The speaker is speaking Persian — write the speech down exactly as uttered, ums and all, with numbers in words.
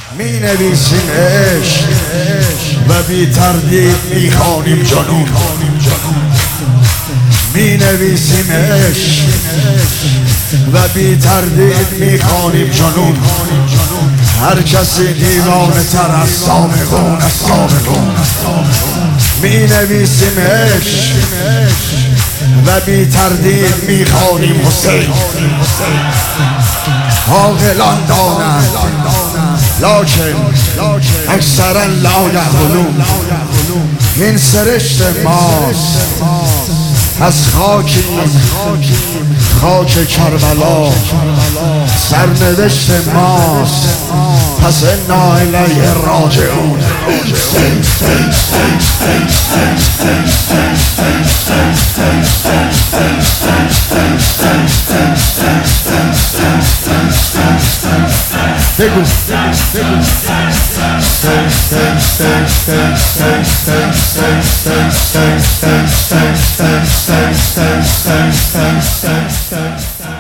می نویسیم عشق و بی تردید می خوانیم جنون. می نویسیم عشق و بی تردید می خوانیم جنون. هر کسی دیوانه تر از سامقون از سامقون. می نویسیم عشق و بی تردید می خوانیم حسین. عاقلان دانند لکن اکثرا لا یعقلون. این سرشت ماست از خاکی خاک کربلا، سرنوشت ماست پس انا الیه راجعون. بگو بگو